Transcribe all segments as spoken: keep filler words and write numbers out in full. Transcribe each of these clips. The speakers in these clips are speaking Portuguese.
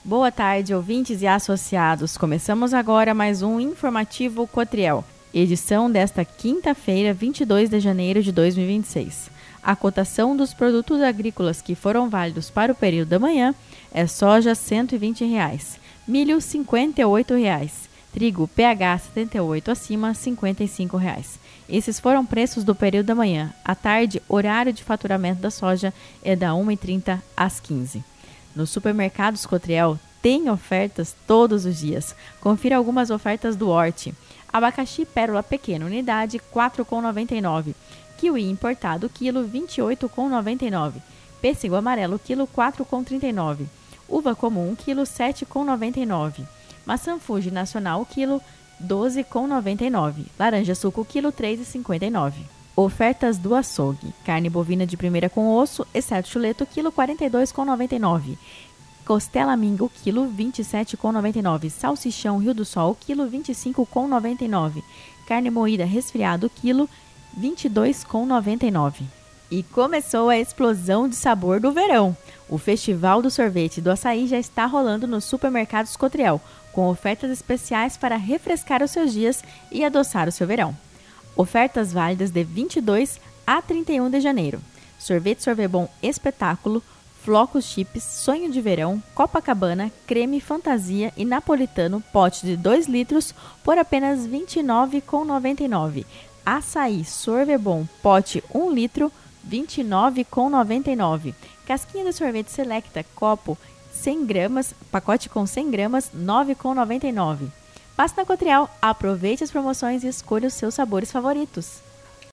Boa tarde, ouvintes e associados. Começamos agora mais um Informativo Cotriel, edição desta quinta-feira, vinte e dois de janeiro de dois mil e vinte e seis. A cotação dos produtos agrícolas que foram válidos para o período da manhã é soja cento e vinte reais, milho cinquenta e oito reais, trigo P H setenta e oito acima cinquenta e cinco reais. Esses foram preços do período da manhã. À tarde, horário de faturamento da soja é da uma e trinta às quinze. Nos supermercados Cotriel tem ofertas todos os dias. Confira algumas ofertas do Horti. Abacaxi pérola pequeno, unidade quatro reais e noventa e nove centavos. Kiwi importado, quilo vinte e oito reais e noventa e nove centavos. Pêssego amarelo, quilo quatro reais e trinta e nove centavos. Uva comum, quilo sete reais e noventa e nove centavos. Maçã Fuji nacional, quilo doze reais e noventa e nove centavos. Laranja suco, quilo três reais e cinquenta e nove centavos. Ofertas do açougue. Carne bovina de primeira com osso, exceto chuleto, quilo quarenta e dois reais e noventa e nove centavos. Costela mingo, quilo vinte e sete reais e noventa e nove centavos. Salsichão Rio do Sol, quilo vinte e cinco reais e noventa e nove centavos. Carne moída resfriado, quilo vinte e dois reais e noventa e nove centavos. E começou a explosão de sabor do verão. O Festival do Sorvete e do Açaí já está rolando nos supermercados Cotriel, com ofertas especiais para refrescar os seus dias e adoçar o seu verão. Ofertas válidas de vinte e dois a trinta e um de janeiro. Sorvete Sorvebon Espetáculo, Flocos Chips, Sonho de Verão, Copacabana, Creme Fantasia e Napolitano, pote de dois litros por apenas vinte e nove reais e noventa e nove centavos. Açaí Sorvebon, pote um litro, vinte e nove reais e noventa e nove centavos. Casquinha de sorvete Selecta, copo cem gramas, pacote com cem gramas, nove reais e noventa e nove centavos. Passe na Cotriel, aproveite as promoções e escolha os seus sabores favoritos.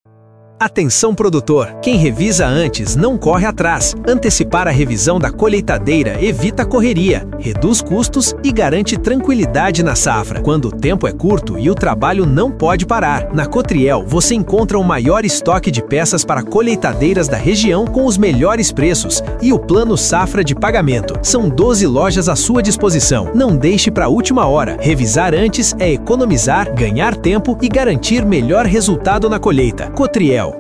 Atenção produtor, quem revisa antes não corre atrás. Antecipar a revisão da colheitadeira evita correria, reduz custos e garante tranquilidade na safra, quando o tempo é curto e o trabalho não pode parar. Na Cotriel você encontra o maior estoque de peças para colheitadeiras da região com os melhores preços e o plano safra de pagamento. São doze lojas à sua disposição. Não deixe para a última hora. Revisar antes é economizar, ganhar tempo e garantir melhor resultado na colheita. Cotriel.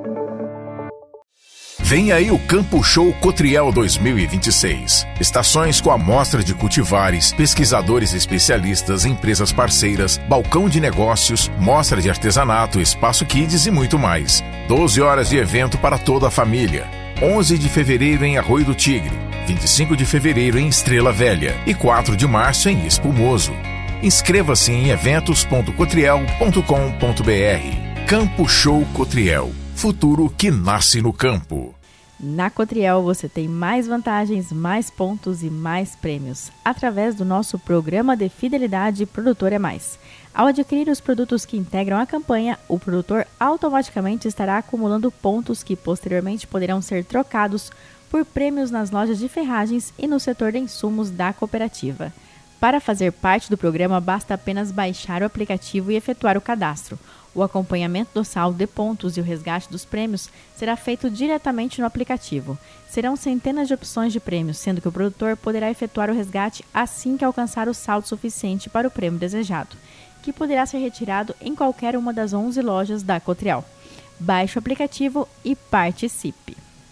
Vem aí o Campo Show Cotriel dois mil e vinte e seis. Estações com amostra de cultivares, pesquisadores especialistas, empresas parceiras, balcão de negócios, mostra de artesanato, espaço kids e muito mais. doze horas de evento para toda a família. onze de fevereiro em Arroio do Tigre, vinte e cinco de fevereiro em Estrela Velha e quatro de março em Espumoso. Inscreva-se em eventos ponto cotriel ponto com ponto br. Campo Show Cotriel. Futuro que nasce no campo. Na Cotriel você tem mais vantagens, mais pontos e mais prêmios, através do nosso programa de fidelidade Produtor é Mais. Ao adquirir os produtos que integram a campanha, o produtor automaticamente estará acumulando pontos que posteriormente poderão ser trocados por prêmios nas lojas de ferragens e no setor de insumos da cooperativa. Para fazer parte do programa, basta apenas baixar o aplicativo e efetuar o cadastro. O acompanhamento do saldo de pontos e o resgate dos prêmios será feito diretamente no aplicativo. Serão centenas de opções de prêmios, sendo que o produtor poderá efetuar o resgate assim que alcançar o saldo suficiente para o prêmio desejado, que poderá ser retirado em qualquer uma das onze lojas da Cotriel. Baixe o aplicativo e participe.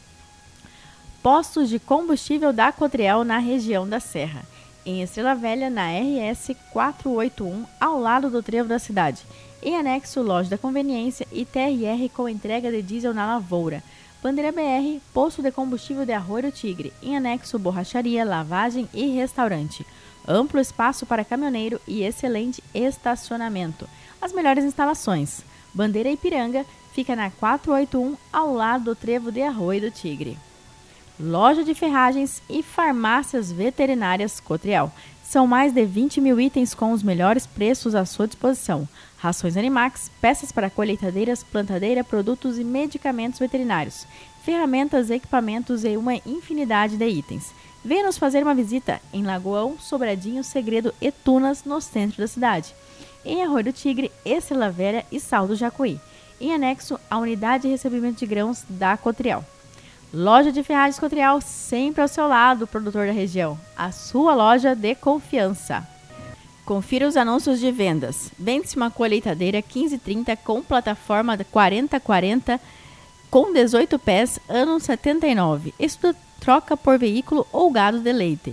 Postos de combustível da Cotriel na região da Serra. Em Estrela Velha, na R S quatrocentos e oitenta e um, ao lado do trevo da cidade. Em anexo, loja da conveniência e T R R com entrega de diesel na lavoura. Bandeira B R, posto de combustível de Arroio do Tigre. Em anexo, borracharia, lavagem e restaurante. Amplo espaço para caminhoneiro e excelente estacionamento. As melhores instalações. Bandeira Ipiranga fica na quatrocentos e oitenta e um, ao lado do trevo de Arroio do Tigre. Loja de ferragens e farmácias veterinárias Cotriel. São mais de vinte mil itens com os melhores preços à sua disposição. Rações Animax, peças para colheitadeiras, plantadeira, produtos e medicamentos veterinários, ferramentas, equipamentos e uma infinidade de itens. Venha nos fazer uma visita em Lagoão, Sobradinho, Segredo e Tunas, no centro da cidade. Em Arroio do Tigre, Estrela Velha e Sal do Jacuí. Em anexo, a unidade de recebimento de grãos da Cotriel. Loja de Ferragens Cotriel, sempre ao seu lado, produtor da região. A sua loja de confiança. Confira os anúncios de vendas. Vende-se uma colheitadeira quinze trinta com plataforma quarenta quarenta com dezoito pés, ano setenta e nove. Isto troca por veículo ou gado de leite.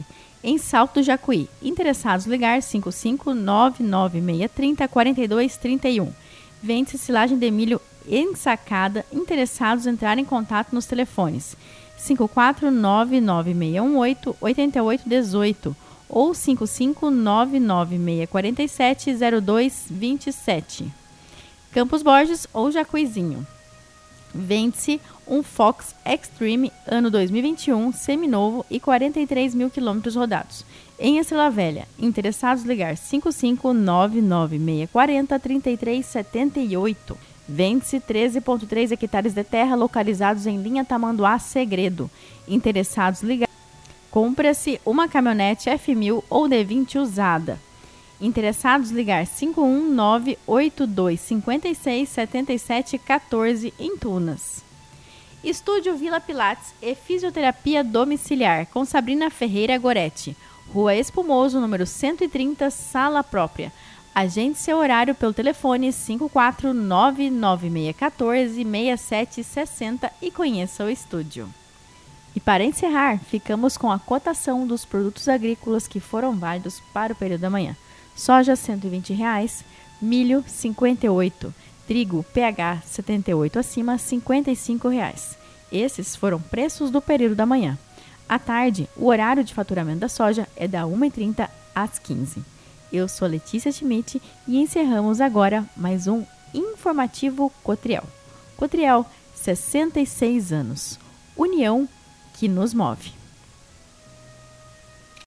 em Salto do Jacuí. Interessados ligar cinco cinco nove nove seis três zero quatro dois três um. Vende-se silagem de milho ensacada. Interessados entrar em contato nos telefones cinco quatro nove nove seis um oito oito oito um oito ou cinco cinco nove nove seis quatro sete zero dois dois sete. Campos Borges ou Jacuizinho. Vende-se um Fox Extreme ano dois mil e vinte e um, seminovo e quarenta e três mil quilômetros rodados. Em Estrela Velha, interessados ligar cinco cinco nove nove seis quatro zero três três sete oito. Vende-se treze vírgula três hectares de terra localizados em linha Tamanduá Segredo. Interessados ligar. Compra-se uma caminhonete F mil ou D vinte usada. Interessados ligar cinco um nove oito dois cinco seis sete sete um quatro em Tunas. Estúdio Vila Pilates e Fisioterapia Domiciliar com Sabrina Ferreira Goretti. Rua Espumoso, número cento e trinta, sala própria. Agende seu horário pelo telefone cinco quatro nove nove seis um quatro seis sete seis zero e conheça o estúdio. E para encerrar, ficamos com a cotação dos produtos agrícolas que foram válidos para o período da manhã. Soja cento e vinte reais, milho cinquenta e oito, trigo P H setenta e oito acima cinquenta e cinco reais. Esses foram preços do período da manhã. À tarde, o horário de faturamento da soja é da uma e trinta às quinze. Eu sou Letícia Schmidt e encerramos agora mais um Informativo Cotriel. Cotriel, sessenta e seis anos. União que nos move.